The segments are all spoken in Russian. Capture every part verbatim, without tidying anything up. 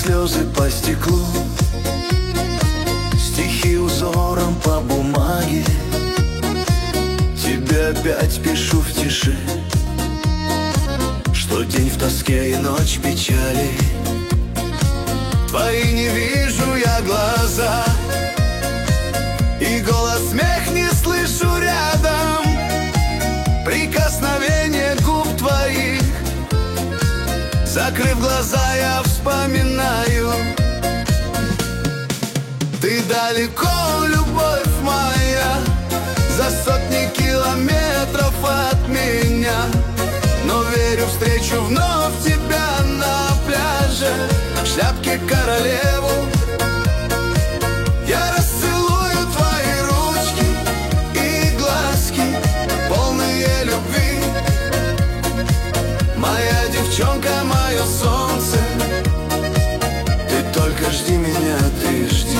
слезы по стеклу, стихи узором по бумаге. Тебе опять пишу в тиши, что день в тоске и ночь печали. Твои не вижу я глаза, и голос смех не слышу рядом. Прикосновение губ твоих, закрыв глаза, я вспоминаю. Ты далеко, любовь моя, за сотни километров от меня, но верю, встречу вновь тебя на пляже, в шляпке королеву. Я расцелую твои ручки и глазки, полные любви. Моя девчонка, мое солнце, ты только жди меня, ты жди.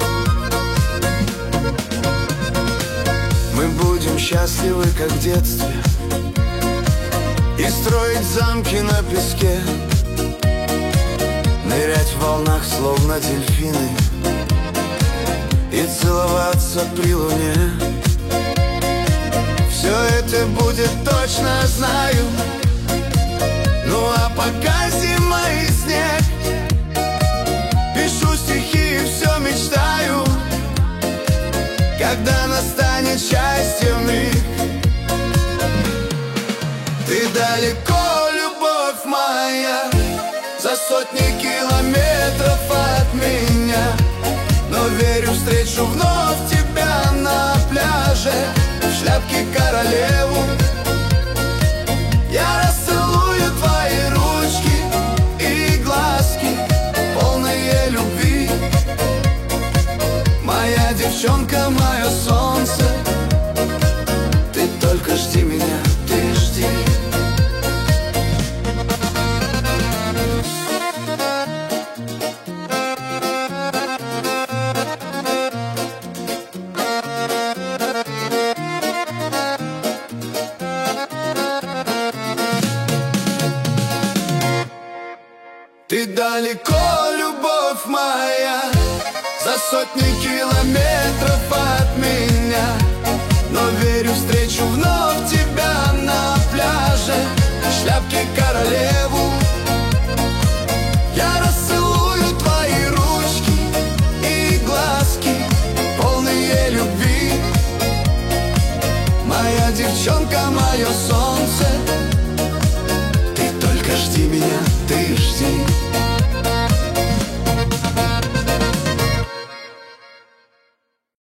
Мы будем счастливы, как в детстве, и строить замки на песке, нырять в волнах, словно дельфины, и целоваться при луне. Все это будет точно, знаю. Ну а пока зима и снег, пишу стихи и все мечтаю, когда настанет счастье миг. Ты далеко, любовь моя, за сотни километров от меня, но верю, встречу вновь тебя на пляже, в шляпке королеву. Я расцелую твои ручки и глазки, полные любви. Моя девчонка, мое солнце, ты только жди меня, ты жди. Ты далеко, любовь моя, за сотни километров от меня, но верю, встречу вновь тебя на пляже, в шляпке королеву. Я расцелую твои ручки и глазки, полные любви. Моя девчонка, мое солнце, ты только жди меня, ты жди.